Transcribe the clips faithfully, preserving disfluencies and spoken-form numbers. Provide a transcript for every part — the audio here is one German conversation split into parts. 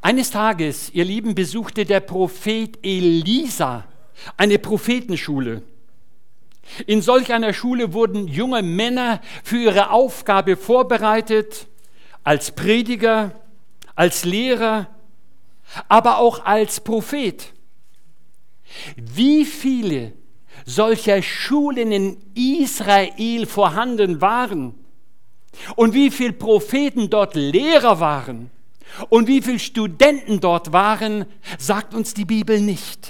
Eines Tages, ihr Lieben, besuchte der Prophet Elisa eine Prophetenschule. In solch einer Schule wurden junge Männer für ihre Aufgabe vorbereitet, als Prediger, als Lehrer, aber auch als Prophet. Wie viele solcher Schulen in Israel vorhanden waren und wie viele Propheten dort Lehrer waren und wie viele Studenten dort waren, sagt uns die Bibel nicht.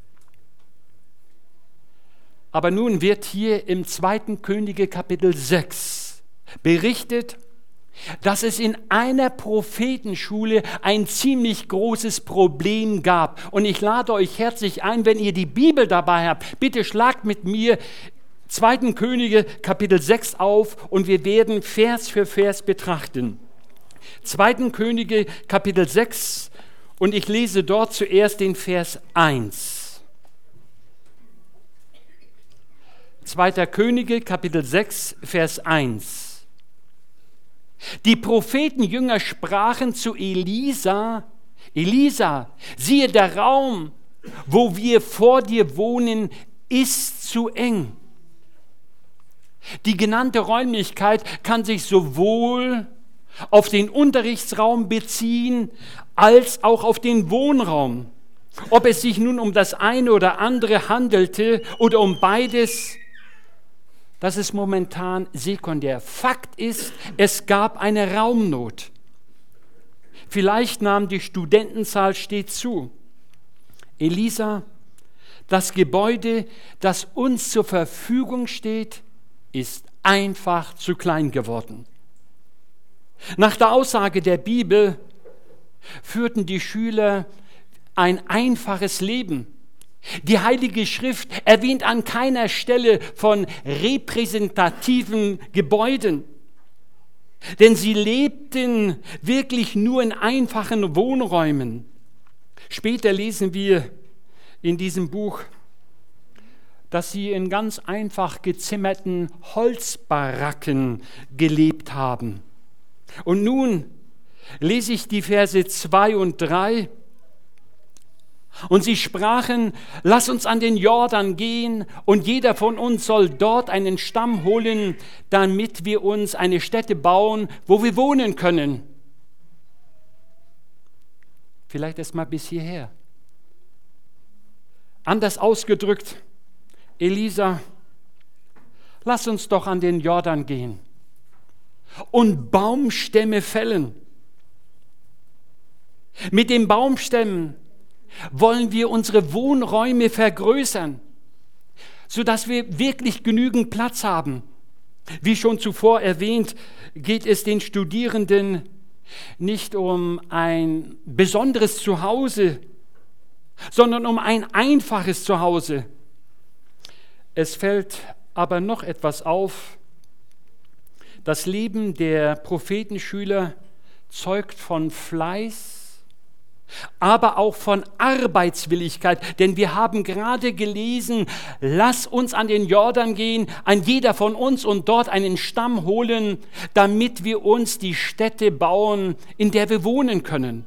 Aber nun wird hier im zweiten Könige Kapitel sechs berichtet, dass es in einer Prophetenschule ein ziemlich großes Problem gab. Und ich lade euch herzlich ein, wenn ihr die Bibel dabei habt, bitte schlagt mit mir zweiten Könige Kapitel sechs auf und wir werden Vers für Vers betrachten. zweiten Könige Kapitel sechs und ich lese dort zuerst den Vers eins. zweiter Könige Kapitel sechs, Vers eins. Die Prophetenjünger sprachen zu Elisa, Elisa, siehe, der Raum, wo wir vor dir wohnen, ist zu eng. Die genannte Räumlichkeit kann sich sowohl auf den Unterrichtsraum beziehen, als auch auf den Wohnraum. Ob es sich nun um das eine oder andere handelte oder um beides, das ist momentan sekundär. Fakt ist, es gab eine Raumnot. Vielleicht nahm die Studentenzahl stets zu. Elisa, das Gebäude, das uns zur Verfügung steht, ist einfach zu klein geworden. Nach der Aussage der Bibel führten die Schüler ein einfaches Leben. Die Heilige Schrift erwähnt an keiner Stelle von repräsentativen Gebäuden, denn sie lebten wirklich nur in einfachen Wohnräumen. Später lesen wir in diesem Buch, dass sie in ganz einfach gezimmerten Holzbaracken gelebt haben. Und nun lese ich die Verse zwei und drei. Und sie sprachen, lass uns an den Jordan gehen und jeder von uns soll dort einen Stamm holen, damit wir uns eine Stätte bauen, wo wir wohnen können. Vielleicht erst mal bis hierher. Anders ausgedrückt, Elisa, lass uns doch an den Jordan gehen und Baumstämme fällen. Mit den Baumstämmen wollen wir unsere Wohnräume vergrößern, sodass wir wirklich genügend Platz haben. Wie schon zuvor erwähnt, geht es den Studierenden nicht um ein besonderes Zuhause, sondern um ein einfaches Zuhause. Es fällt aber noch etwas auf. Das Leben der Prophetenschüler zeugt von Fleiß, aber auch von Arbeitswilligkeit, denn wir haben gerade gelesen, lass uns an den Jordan gehen, ein jeder von uns und dort einen Stamm holen, damit wir uns die Stätte bauen, in der wir wohnen können.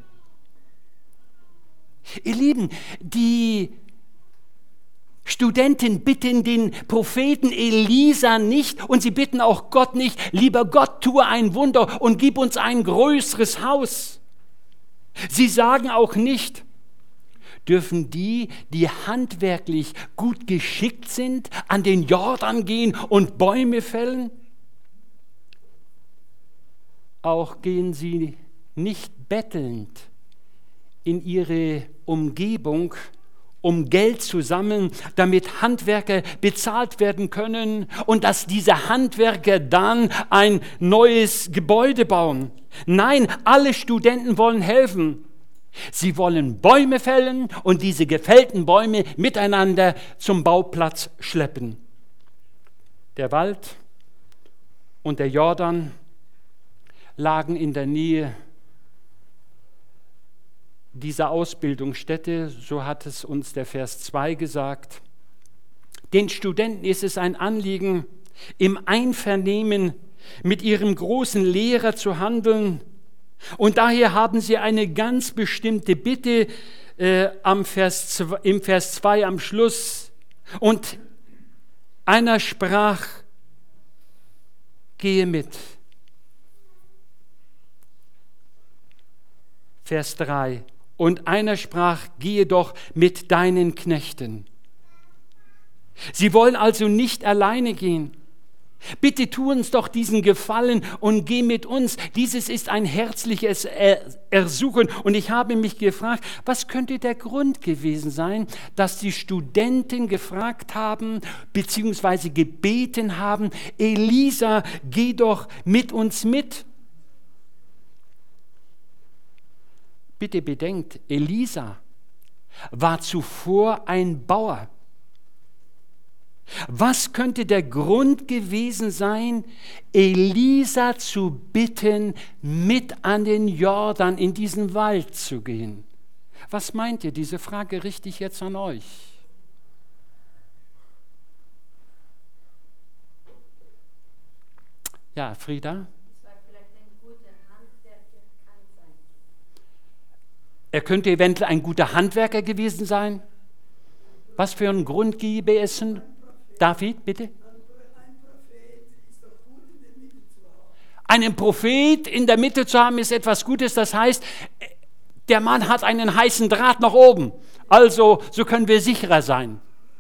Ihr Lieben, die Studenten bitten den Propheten Elisa nicht und sie bitten auch Gott nicht, lieber Gott, tue ein Wunder und gib uns ein größeres Haus. Sie sagen auch nicht, dürfen die, die handwerklich gut geschickt sind, an den Jordan gehen und Bäume fällen? Auch gehen sie nicht bettelnd in ihre Umgebung, um Geld zu sammeln, damit Handwerker bezahlt werden können und dass diese Handwerker dann ein neues Gebäude bauen. Nein, alle Studenten wollen helfen. Sie wollen Bäume fällen und diese gefällten Bäume miteinander zum Bauplatz schleppen. Der Wald und der Jordan lagen in der Nähe dieser Ausbildungsstätte, so hat es uns der Vers zwei gesagt. Den Studenten ist es ein Anliegen, im Einvernehmen mit ihrem großen Lehrer zu handeln, Und daher haben sie eine ganz bestimmte Bitte äh, am Vers zwei, im Vers zwei am Schluss. Und einer sprach, gehe mit. Vers drei. Und einer sprach, gehe doch mit deinen Knechten. Sie wollen also nicht alleine gehen. Bitte tu uns doch diesen Gefallen und geh mit uns. Dieses ist ein herzliches Ersuchen. Und ich habe mich gefragt, was könnte der Grund gewesen sein, dass die Studenten gefragt haben, beziehungsweise gebeten haben, Elisa, geh doch mit uns mit. Bitte bedenkt, Elisa war zuvor ein Bauer. Was könnte der Grund gewesen sein, Elisa zu bitten, mit an den Jordan in diesen Wald zu gehen? Was meint ihr? Diese Frage richte ich jetzt an euch. Ja, Frieda? Er könnte eventuell ein guter Handwerker gewesen sein. Was für einen Grund gäbe es? David, bitte? Einen Prophet in der Mitte zu haben, ist etwas Gutes. Das heißt, der Mann hat einen heißen Draht nach oben. Also, so können wir sicherer sein.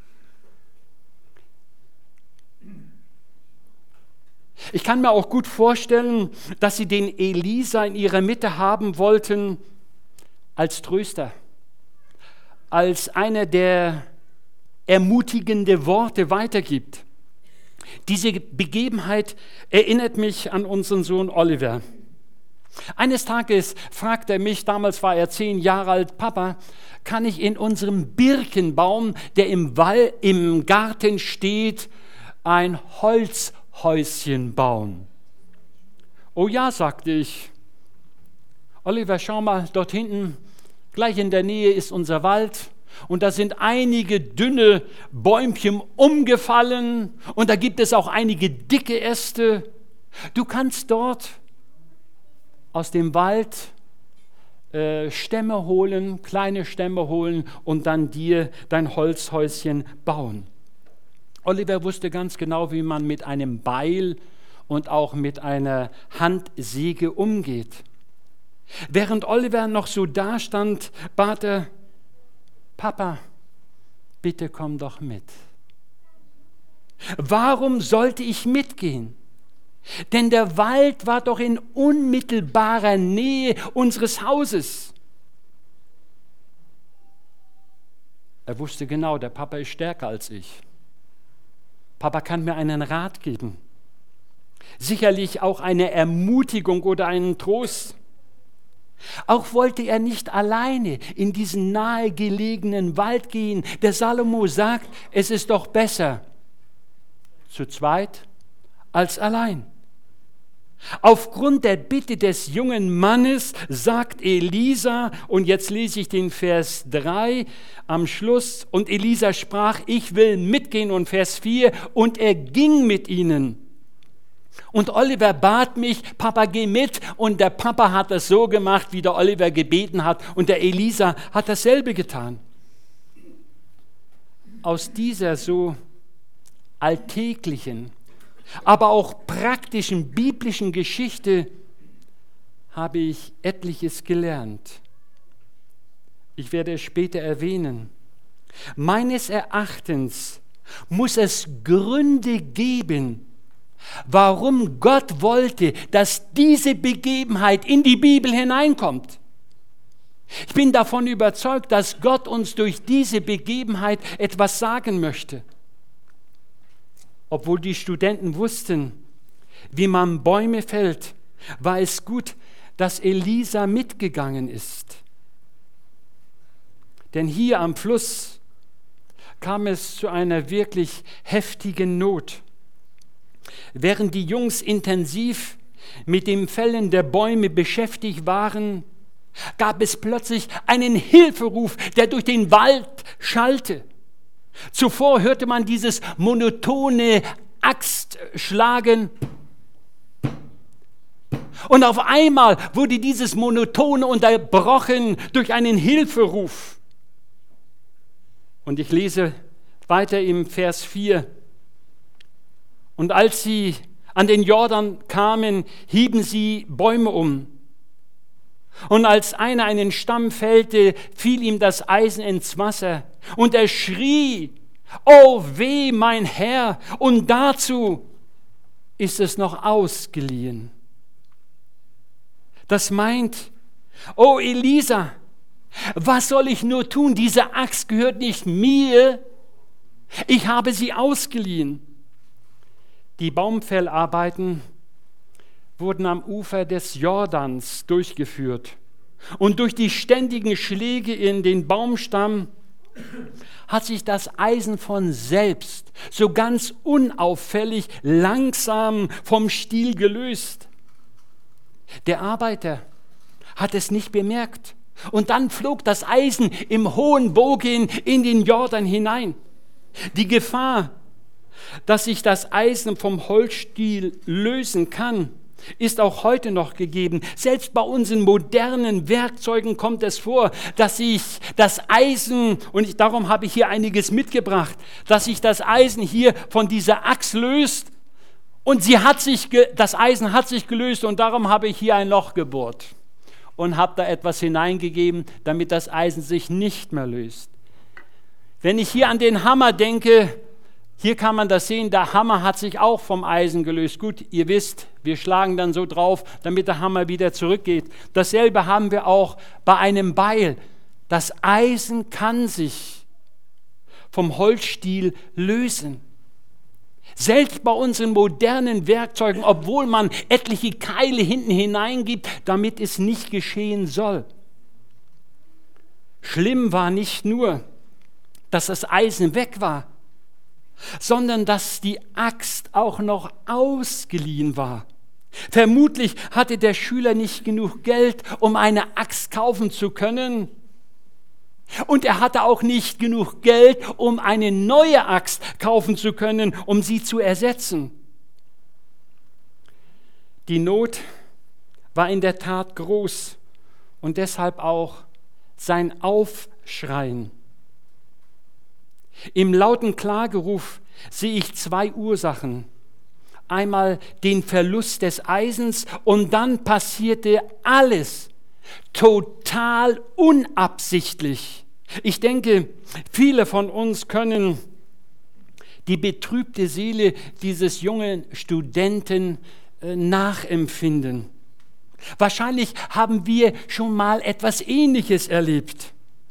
Ich kann mir auch gut vorstellen, dass sie den Elisa in ihrer Mitte haben wollten als Tröster, als einer, der ermutigende Worte weitergibt. Diese Begebenheit erinnert mich an unseren Sohn Oliver. Eines Tages fragte er mich, damals war er zehn Jahre alt, Papa, kann ich in unserem Birkenbaum, der im Wall, im Garten steht, ein Holzhäuschen bauen? Oh ja, sagte ich. Oliver, schau mal, dort hinten, gleich in der Nähe ist unser Wald. Und da sind einige dünne Bäumchen umgefallen und da gibt es auch einige dicke Äste. Du kannst dort aus dem Wald äh, Stämme holen, kleine Stämme holen und dann dir dein Holzhäuschen bauen. Oliver wusste ganz genau, wie man mit einem Beil und auch mit einer Handsäge umgeht. Während Oliver noch so dastand, bat er, Papa, bitte komm doch mit. Warum sollte ich mitgehen? Denn der Wald war doch in unmittelbarer Nähe unseres Hauses. Er wusste genau, der Papa ist stärker als ich. Papa kann mir einen Rat geben. Sicherlich auch eine Ermutigung oder einen Trost. Auch wollte er nicht alleine in diesen nahegelegenen Wald gehen. Der Salomo sagt, es ist doch besser zu zweit als allein. Aufgrund der Bitte des jungen Mannes sagt Elisa, und jetzt lese ich den Vers drei am Schluss, und Elisa sprach, ich will mitgehen, und Vers vier, und er ging mit ihnen. Und Oliver bat mich, Papa, geh mit. Und der Papa hat das so gemacht, wie der Oliver gebeten hat. Und der Elisa hat dasselbe getan. Aus dieser so alltäglichen, aber auch praktischen biblischen Geschichte habe ich etliches gelernt. Ich werde es später erwähnen. Meines Erachtens muss es Gründe geben, warum Gott wollte, dass diese Begebenheit in die Bibel hineinkommt. Ich bin davon überzeugt, dass Gott uns durch diese Begebenheit etwas sagen möchte. Obwohl die Studenten wussten, wie man Bäume fällt, war es gut, dass Elisa mitgegangen ist. Denn hier am Fluss kam es zu einer wirklich heftigen Not. Während die Jungs intensiv mit dem Fällen der Bäume beschäftigt waren, gab es plötzlich einen Hilferuf, der durch den Wald schallte. Zuvor hörte man dieses monotone Axtschlagen. Und auf einmal wurde dieses Monotone unterbrochen durch einen Hilferuf. Und ich lese weiter im Vers vier. Und als sie an den Jordan kamen, hieben sie Bäume um. Und als einer einen Stamm fällte, fiel ihm das Eisen ins Wasser. Und er schrie, oh weh, mein Herr, und dazu ist es noch ausgeliehen. Das meint, oh Elisa, was soll ich nur tun? Diese Axt gehört nicht mir. Ich habe sie ausgeliehen. Die Baumfellarbeiten wurden am Ufer des Jordans durchgeführt. Und durch die ständigen Schläge in den Baumstamm hat sich das Eisen von selbst, so ganz unauffällig, langsam vom Stiel gelöst. Der Arbeiter hat es nicht bemerkt. Und dann flog das Eisen im hohen Bogen in den Jordan hinein. Die Gefahr, dass sich das Eisen vom Holzstiel lösen kann, ist auch heute noch gegeben. Selbst bei unseren modernen Werkzeugen kommt es vor, dass sich das Eisen, und ich, darum habe ich hier einiges mitgebracht, dass sich das Eisen hier von dieser Axt löst und sie hat sich, das Eisen hat sich gelöst und darum habe ich hier ein Loch gebohrt und habe da etwas hineingegeben, damit das Eisen sich nicht mehr löst. Wenn ich hier an den Hammer denke, hier kann man das sehen, der Hammer hat sich auch vom Eisen gelöst. Gut, ihr wisst, wir schlagen dann so drauf, damit der Hammer wieder zurückgeht. Dasselbe haben wir auch bei einem Beil. Das Eisen kann sich vom Holzstiel lösen. Selbst bei unseren modernen Werkzeugen, obwohl man etliche Keile hinten hineingibt, damit es nicht geschehen soll. Schlimm war nicht nur, dass das Eisen weg war, sondern dass die Axt auch noch ausgeliehen war. Vermutlich hatte der Schüler nicht genug Geld, um eine Axt kaufen zu können. Und er hatte auch nicht genug Geld, um eine neue Axt kaufen zu können, um sie zu ersetzen. Die Not war in der Tat groß und deshalb auch sein Aufschreien. Im lauten Klageruf sehe ich zwei Ursachen. Einmal den Verlust des Eisens und dann passierte alles total unabsichtlich. Ich denke, viele von uns können die betrübte Seele dieses jungen Studenten äh, nachempfinden. Wahrscheinlich haben wir schon mal etwas Ähnliches erlebt.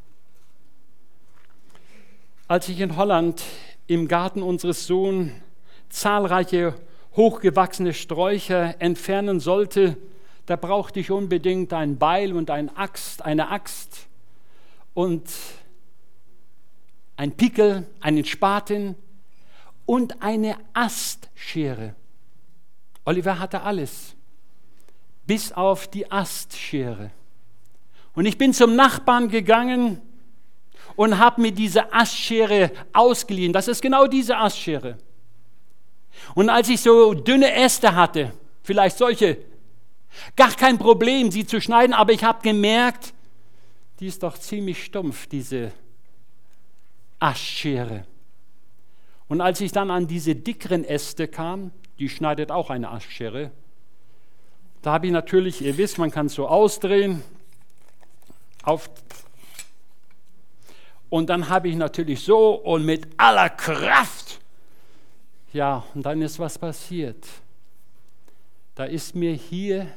Als ich in Holland im Garten unseres Sohnes zahlreiche hochgewachsene Sträucher entfernen sollte, da brauchte ich unbedingt ein Beil und eine Axt, eine Axt und ein Pickel, einen Spaten und eine Astschere. Oliver hatte alles, bis auf die Astschere. Und ich bin zum Nachbarn gegangen und habe mir diese Astschere ausgeliehen. Das ist genau diese Astschere. Und als ich so dünne Äste hatte, vielleicht solche, gar kein Problem, sie zu schneiden, aber ich habe gemerkt, die ist doch ziemlich stumpf, diese Astschere. Und als ich dann an diese dickeren Äste kam, die schneidet auch eine Astschere, da habe ich natürlich, ihr wisst, man kann es so ausdrehen, auf und dann habe ich natürlich so und mit aller Kraft, ja, und dann ist was passiert. Da ist mir hier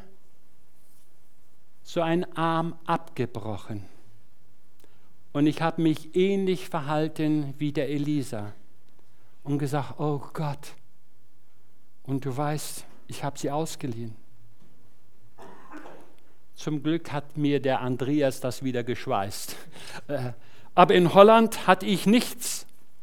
so ein Arm abgebrochen. Und ich habe mich ähnlich verhalten wie der Elisa und gesagt, oh Gott, und du weißt, ich habe sie ausgeliehen. Zum Glück hat mir der Andreas das wieder geschweißt. Aber in Holland hatte ich nichts.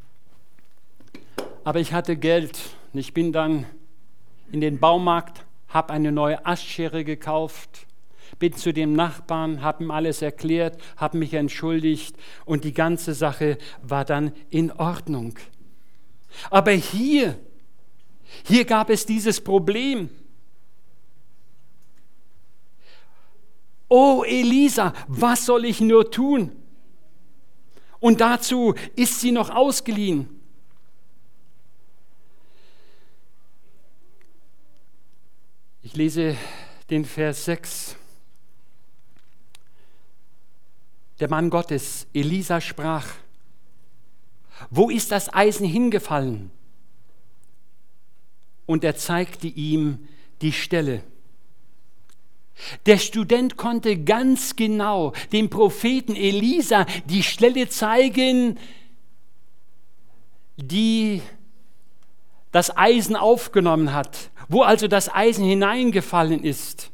Aber ich hatte Geld. Und ich bin dann in den Baumarkt, habe eine neue Astschere gekauft, bin zu dem Nachbarn, habe ihm alles erklärt, habe mich entschuldigt und die ganze Sache war dann in Ordnung. Aber hier, hier gab es dieses Problem. oh Elisa, was soll ich nur tun? Und dazu ist sie noch ausgeliehen. Ich lese den Vers sechs. Der Mann Gottes, Elisa, sprach: Wo ist das Eisen hingefallen? Und er zeigte ihm die Stelle. Der Student konnte ganz genau dem Propheten Elisa die Stelle zeigen, die das Eisen aufgenommen hat, wo also das Eisen hineingefallen ist.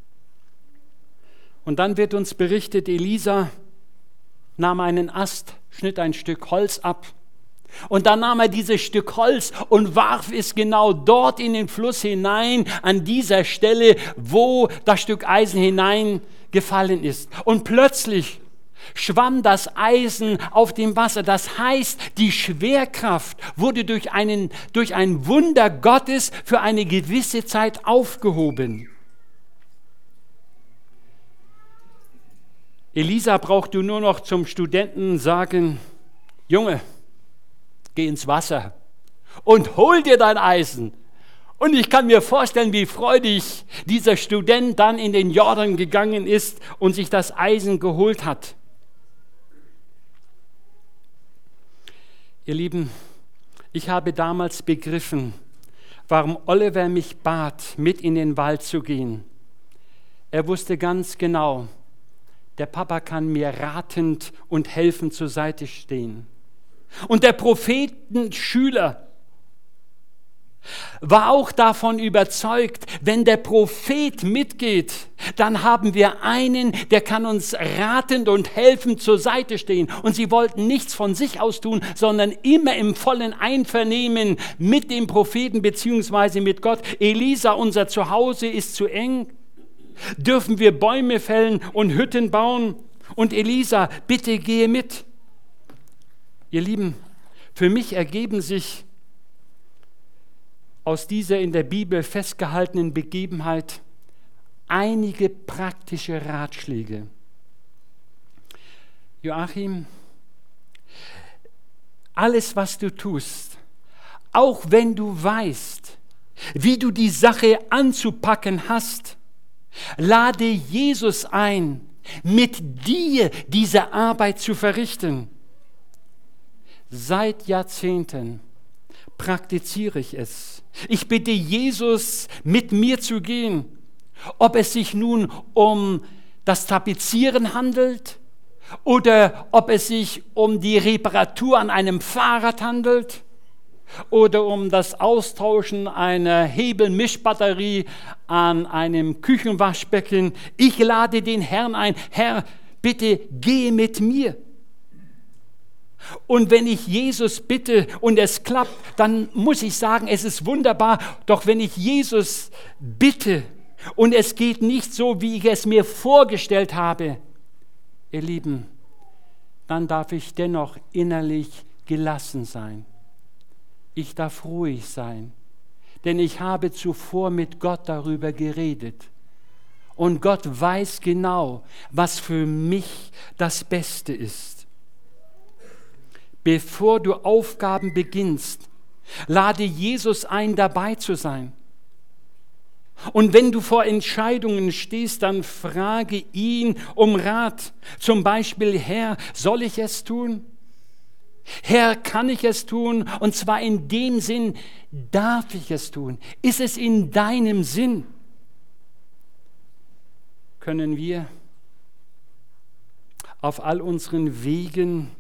Und dann wird uns berichtet, Elisa nahm einen Ast, schnitt ein Stück Holz ab. Und dann nahm er dieses Stück Holz und warf es genau dort in den Fluss hinein, an dieser Stelle, wo das Stück Eisen hineingefallen ist. Und plötzlich schwamm das Eisen auf dem Wasser. Das heißt, die Schwerkraft wurde durch, einen, durch ein Wunder Gottes für eine gewisse Zeit aufgehoben. Elisa brauchte nur noch zum Studenten sagen: Junge, geh ins Wasser und hol dir dein Eisen. Und ich kann mir vorstellen, wie freudig dieser Student dann in den Jordan gegangen ist und sich das Eisen geholt hat. Ihr Lieben, ich habe damals begriffen, warum Oliver mich bat, mit in den Wald zu gehen. Er wusste ganz genau, der Papa kann mir ratend und helfend zur Seite stehen. Und der Prophetenschüler war auch davon überzeugt, wenn der Prophet mitgeht, dann haben wir einen, der kann uns ratend und helfend zur Seite stehen. Und sie wollten nichts von sich aus tun, sondern immer im vollen Einvernehmen mit dem Propheten bzw. mit Gott. Elisa, unser Zuhause ist zu eng. Dürfen wir Bäume fällen und Hütten bauen? Und Elisa, bitte gehe mit. Ihr Lieben, für mich ergeben sich aus dieser in der Bibel festgehaltenen Begebenheit einige praktische Ratschläge. Joachim, alles, was du tust, auch wenn du weißt, wie du die Sache anzupacken hast, lade Jesus ein, mit dir diese Arbeit zu verrichten. Seit Jahrzehnten praktiziere ich es. Ich bitte Jesus, mit mir zu gehen. Ob es sich nun um das Tapezieren handelt oder ob es sich um die Reparatur an einem Fahrrad handelt oder um das Austauschen einer Hebelmischbatterie an einem Küchenwaschbecken. Ich lade den Herrn ein: Herr, bitte gehe mit mir. Und wenn ich Jesus bitte und es klappt, dann muss ich sagen, es ist wunderbar. Doch wenn ich Jesus bitte und es geht nicht so, wie ich es mir vorgestellt habe, ihr Lieben, dann darf ich dennoch innerlich gelassen sein. Ich darf ruhig sein, denn ich habe zuvor mit Gott darüber geredet. Und Gott weiß genau, was für mich das Beste ist. Bevor du Aufgaben beginnst, lade Jesus ein, dabei zu sein. Und wenn du vor Entscheidungen stehst, dann frage ihn um Rat. Zum Beispiel: Herr, soll ich es tun? Herr, kann ich es tun? Und zwar in dem Sinn, darf ich es tun? Ist es in deinem Sinn? Können wir auf all unseren Wegen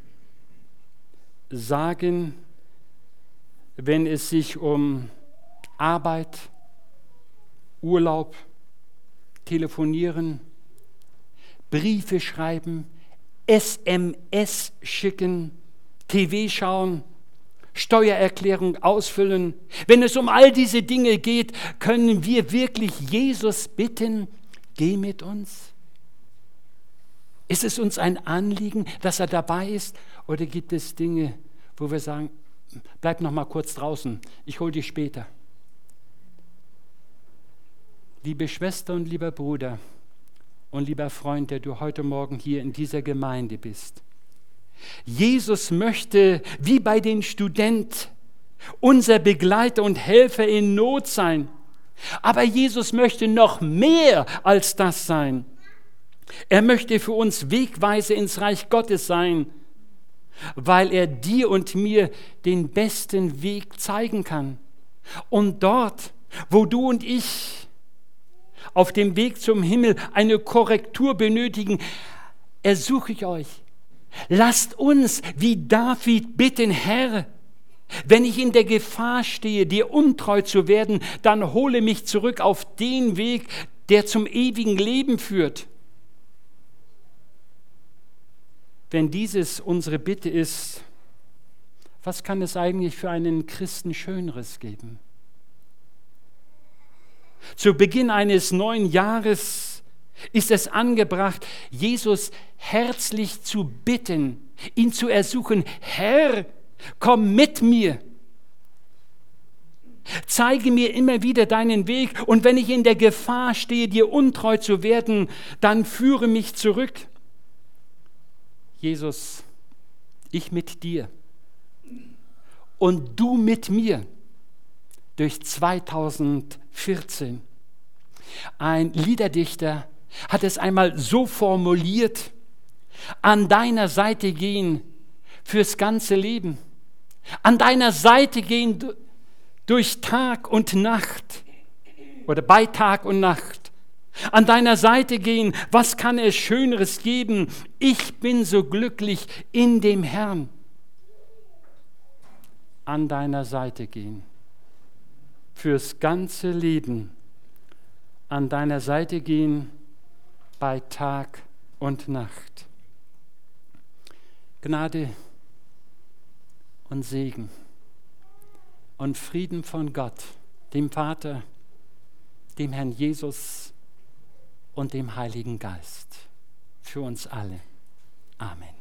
sagen, wenn es sich um Arbeit, Urlaub, Telefonieren, Briefe schreiben, S M S schicken, T V schauen, Steuererklärung ausfüllen. Wenn es um all diese Dinge geht, können wir wirklich Jesus bitten: Geh mit uns? Ist es uns ein Anliegen, dass er dabei ist? Oder gibt es Dinge, wo wir sagen: Bleib noch mal kurz draußen, ich hole dich später? Liebe Schwester und lieber Bruder, und lieber Freund, der du heute Morgen hier in dieser Gemeinde bist. Jesus möchte, wie bei den Studenten, unser Begleiter und Helfer in Not sein. Aber Jesus möchte noch mehr als das sein. Er möchte für uns Wegweiser ins Reich Gottes sein, weil er dir und mir den besten Weg zeigen kann. Und dort, wo du und ich auf dem Weg zum Himmel eine Korrektur benötigen, ersuche ich euch, lasst uns wie David bitten, Herr, wenn ich in der Gefahr stehe, dir untreu zu werden, dann hole mich zurück auf den Weg, der zum ewigen Leben führt. Wenn dieses unsere Bitte ist, was kann es eigentlich für einen Christen Schöneres geben? Zu Beginn eines neuen Jahres ist es angebracht, Jesus herzlich zu bitten, ihn zu ersuchen, Herr, komm mit mir. Zeige mir immer wieder deinen Weg und wenn ich in der Gefahr stehe, dir untreu zu werden, dann führe mich zurück. Jesus, ich mit dir und du mit mir durch zweitausendvierzehn. Ein Liederdichter hat es einmal so formuliert: An deiner Seite gehen fürs ganze Leben, an deiner Seite gehen durch Tag und Nacht oder bei Tag und Nacht. An deiner Seite gehen, was kann es Schöneres geben? Ich bin so glücklich in dem Herrn. An deiner Seite gehen, fürs ganze Leben. An deiner Seite gehen, bei Tag und Nacht. Gnade und Segen und Frieden von Gott, dem Vater, dem Herrn Jesus und dem Heiligen Geist, für uns alle. Amen.